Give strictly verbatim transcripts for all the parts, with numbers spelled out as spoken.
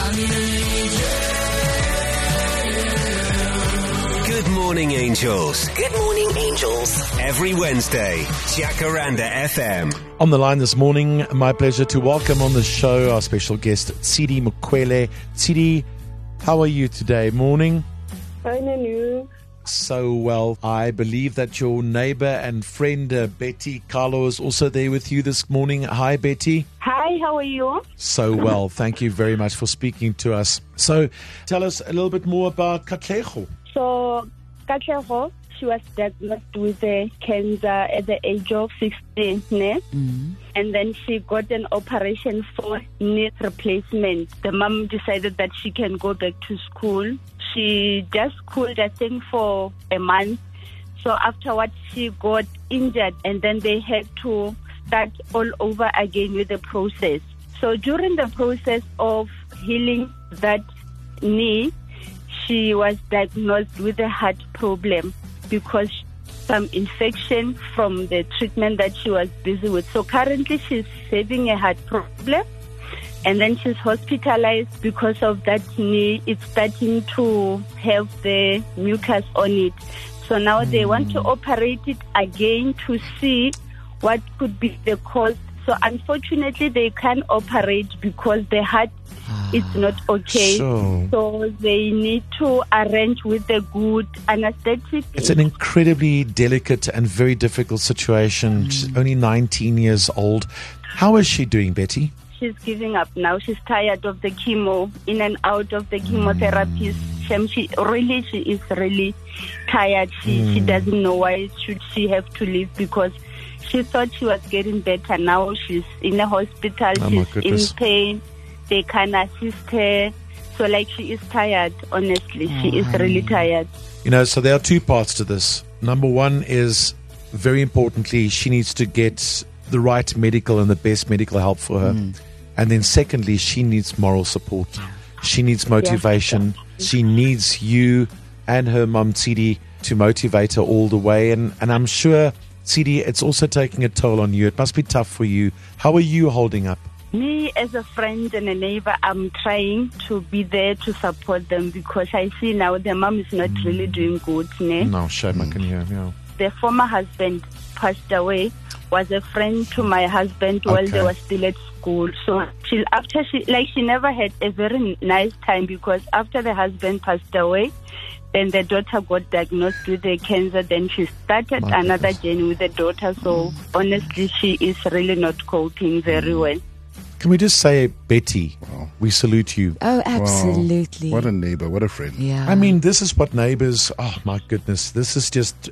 Good morning, Angels. Good morning, Angels. Every Wednesday, Jacaranda F M. On the line this morning, my pleasure to welcome on the show our special guest, Tsidi Mokwele. Tsidi, how are you today? Morning? Fine, and you? So well. I believe that your neighbor and friend uh, Betty Carlo is also there with you this morning. Hi, Betty. Hi, how are you? So well. Thank you very much for speaking to us. So tell us a little bit more about Katlego. So, Katlego, she was diagnosed with a cancer at the age of sixteen, ne? Mm-hmm. And then she got an operation for knee replacement. The mom decided that she can go back to school. She just schooled, I think, for a month. So afterwards, she got injured, and then they had to start all over again with the process. So during the process of healing that knee, she was diagnosed with a heart problem because some infection from the treatment that she was busy with. So currently she's having a heart problem, and then she's hospitalized because of that knee. It's starting to have the mucus on it. So now they want to operate it again to see what could be the cause. So unfortunately they can't operate because the heart is not okay. Sure. So they need to arrange with a good anesthetic. It's an incredibly delicate and very difficult situation. Mm. She's only nineteen years old. How is she doing, Betty? She's giving up now. She's tired of the chemo, in and out of the chemotherapy. Mm. She really, she is really tired. She mm. she doesn't know why should she have to leave, because she thought she was getting better. Now she's in a hospital. Oh, she's in pain. They can assist her. So like she is tired, honestly. Oh, she is really tired. You know, so there are two parts to this. Number one is, very importantly, she needs to get the right medical and the best medical help for her. Mm. And then secondly, she needs moral support. She needs motivation. Yeah. She needs you and her mum, Tsidi, to motivate her all the way. And, and I'm sure, Tsidi, it's also taking a toll on you. It must be tough for you. How are you holding up? Me, as a friend and a neighbor, I'm trying to be there to support them, because I see now the mom is not mm. really doing good. Ne? No, shame, mm. I can hear, yeah. The former husband passed away, was a friend to my husband while okay. they were still at school. So she, after she, like she never had a very nice time, because after the husband passed away, then the daughter got diagnosed with the cancer. Then she started My another goodness. journey with the daughter. So mm. honestly, she is really not coping very well. Can we just say, Betty, wow. we salute you. Oh, absolutely. Wow. What a neighbor, what a friend. Yeah. I mean, this is what neighbors, oh my goodness, this is just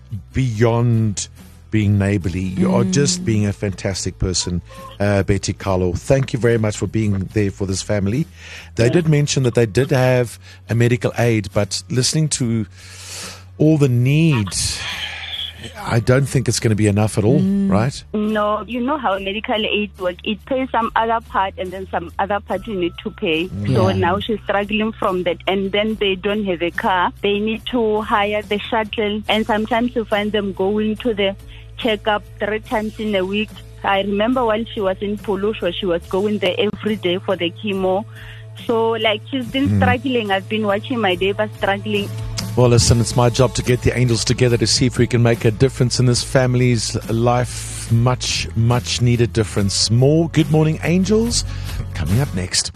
beyond being neighborly. You mm. are just being a fantastic person, uh, Betty Carlo. Thank you very much for being there for this family. They yeah. did mention that they did have a medical aid, but listening to all the need, I don't think it's going to be enough at all, mm. right? No, you know how medical aid works. It pays some other part, and then some other part you need to pay. Yeah. So now she's struggling from that. And then they don't have a car. They need to hire the shuttle. And sometimes you find them going to the checkup three times in a week. I remember while she was in Polusho, she was going there every day for the chemo. So, like, she's been mm. struggling. I've been watching my neighbor struggling. Well, listen, it's my job to get the angels together to see if we can make a difference in this family's life. Much, much needed difference. More Good Morning Angels coming up next.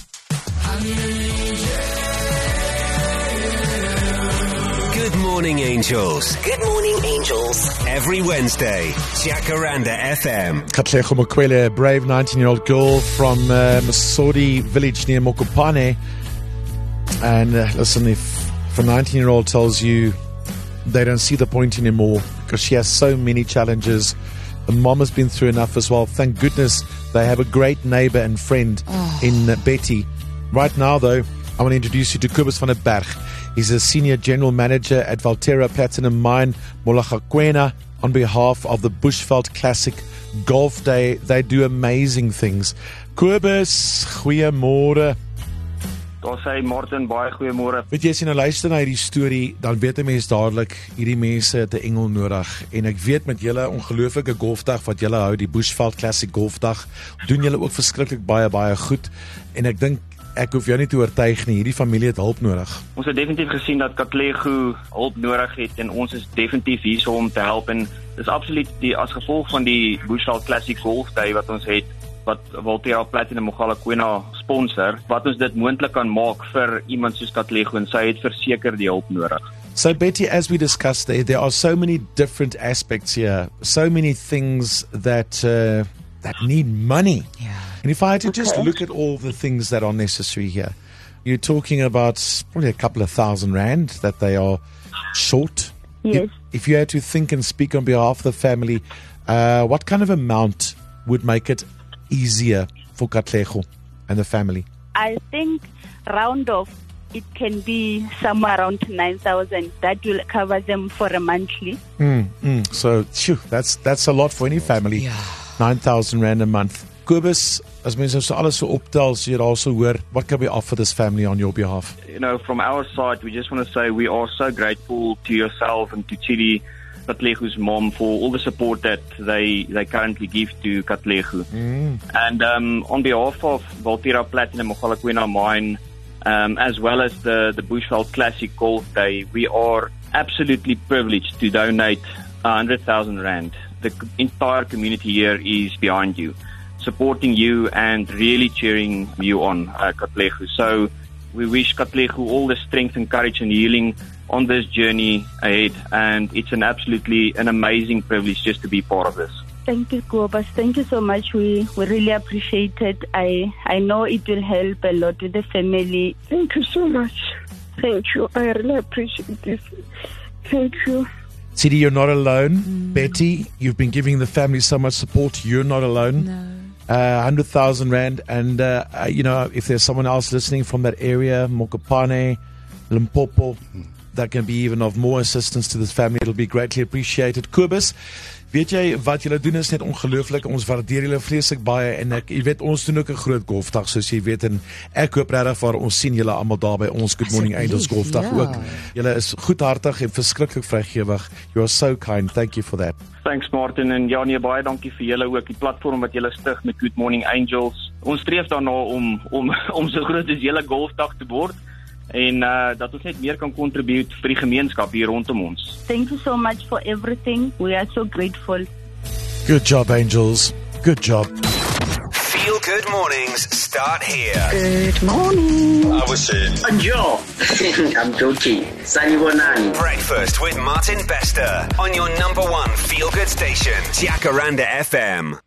Good morning, Angels. Good morning, Angels. Every Wednesday, Jacaranda F M. Katlego Mokwele, a brave nineteen-year-old girl from uh, Masodi village near Mokopane. And uh, listen, if If a nineteen-year-old tells you they don't see the point anymore because she has so many challenges, the mom has been through enough as well. Thank goodness they have a great neighbor and friend oh. in uh, Betty. Right now, though, I want to introduce you to Kobus van der Berg. He's a senior general manager at Valterra Platinum Mine, Mogalakwena, on behalf of the Bushveld Classic Golf Day. They do amazing things. Kobus, goeiemôre. Daar sê Martin, baie goeiemôre. Weet jy, as jy nou luister na hierdie storie, dan weet 'n mens dadelik, hierdie mense het 'n engel nodig. En ek weet met julle ongelooflike golfdag wat julle hou, die Bushveld Classic Golfdag, doen julle ook verskriklik baie baie goed. En ek dink ek hoef jou nie te oortuig nie, hierdie familie het hulp nodig. Ons het definitief gesien dat Katlego hulp nodig het en ons is definitief hier om te help en dis absoluut die as gevolg van die Bushveld Classic Golf Day wat ons het, wat Valterra Platinum Mogalakwena sponsor, wat ons dit moontlik kan maak vir iemand soos Katlego en sy het verseker die hulp nodig. So Betty, as we discussed, there, there are so many different aspects here, so many things that uh, that need money. Yeah. And if I had to just look at all the things that are necessary here, you're talking about probably a couple of thousand rand that they are short. Yes. If, if you had to think and speak on behalf of the family, uh, what kind of amount would make it easier for Katlego and the family? I think round off, it can be somewhere around nine thousand. That will cover them for a monthly. Mm, mm. So, phew, that's that's a lot for any family. Ja. nine thousand rand a month. Kobus, as mense so alles so optel, so jy also hoor, what can we offer this family on your behalf? You know, from our side, we just want to say we are so grateful to yourself and to Chidi, Katlego's mom, for all the support that they they currently give to Katlego. Mm. And um, on behalf of Valterra Platinum Mogalakwena Mine, um, as well as the, the Bushveld Classic Golf Day, we are absolutely privileged to donate one hundred thousand rand. The entire community here is behind you, supporting you and really cheering you on, uh, Katlego. So we wish Katlego all the strength and courage and healing on this journey ahead, and it's an absolutely an amazing privilege just to be part of this. Thank you, Kobus. Thank you so much. We we really appreciate it. I I know it will help a lot with the family. Thank you so much. Thank you. I really appreciate this. Thank you. Chidi, you're not alone. Mm. Betty, you've been giving the family so much support. You're not alone. No. Uh, one hundred thousand rand. And, uh, uh, you know, if there's someone else listening from that area, Mokopane, Limpopo, that can be even of more assistance to this family, it'll be greatly appreciated. Kobus, weet jy, wat julle doen is net ongelooflik. Ons waardeer julle vreeslik baie. En ek, jy weet, ons doen ook 'n groot golfdag, soos jy weet. En ek hoop regtig waar ons sien julle almal daar by ons Good Morning Angels golfdag ja. ook. Julle is goedhartig en verskriklik vrygewig. You are so kind. Thank you for that. Thanks Martin, en ja nee, baie dankie vir julle ook, die platform wat julle stig met Good Morning Angels. Ons streef daarna om om om so groot as julle golfdag te word en uh, dat ons net meer kan contribute vir die gemeenskap hier rondom ons. Thank you so much for everything. We are so grateful. Good job, Angels. Good job. Feel Good Mornings start here. Good morning. I was saying. Joe. I'm joking. Sanibonani. Breakfast with Martin Bester on your number one feel good station, Jacaranda F M.